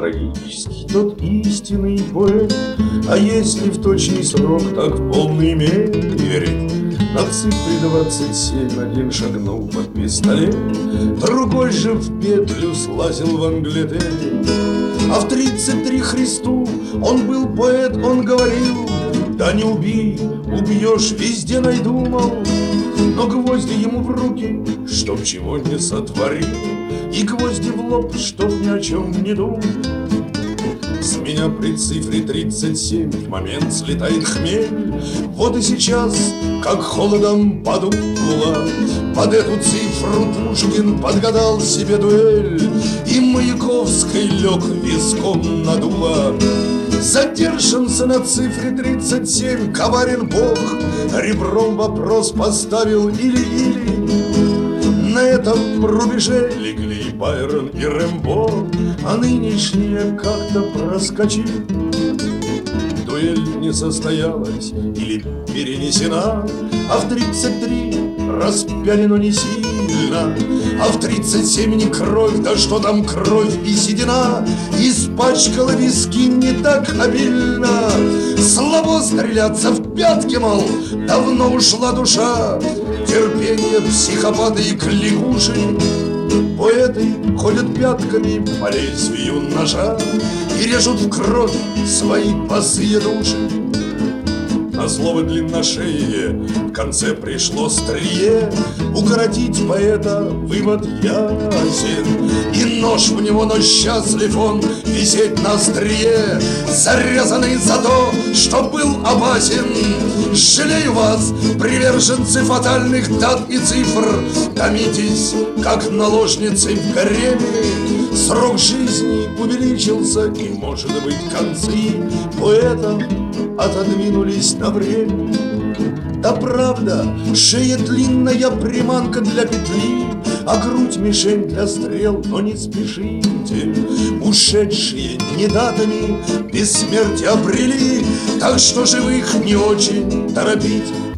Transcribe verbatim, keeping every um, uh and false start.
трагический тот истинный поэт. А если в точный срок, так в полной мере. На цифре двадцать семь один шагнул под пистолет, другой же в петлю слазил в Англитере. А в тридцать три Христу он был поэт, он говорил: да не убей, убьешь, везде найду, мол. Но гвозди ему в руки, чтоб чего не сотворил, и гвозди в лоб, чтоб ни о чем не думал. С меня при цифре тридцать семь в момент слетает хмель. Вот и сейчас, как холодом подуло, под эту цифру Пушкин подгадал себе дуэль, и Маяковской лег виском надуло. Задержимся на цифре тридцать семь, коварен Бог, ребром вопрос поставил или-или. На этом рубеже легли Байрон и Рэмбо, а нынешние как-то проскочили. Дуэль не состоялась или перенесена, а в тридцать три распяли, но не сильно. А в тридцать семь не кровь, да что там кровь и седина, испачкала виски не так обильно. Слабо стреляться в пятки, мол, давно ушла душа. Терпение психопаты и кликуши. Поэты ходят пятками по лезвию ножа и режут в кровь свои босые души. На слово длинношее в конце пришло стрие, укоротить поэта вывод ясен. И нож в него, но счастлив он висеть на острие, зарезанный за то, что был опасен. Жалею вас, приверженцы фатальных дат и цифр, томитесь, как наложницы в гареме. Срок жизни увеличился, и, может быть, концы поэта отодвинулись на время. Да правда, шея длинная приманка для петли, а грудь мишень для стрел, но не спешите. Ушедшие не датами бессмертие обрели, так что живых не очень торопить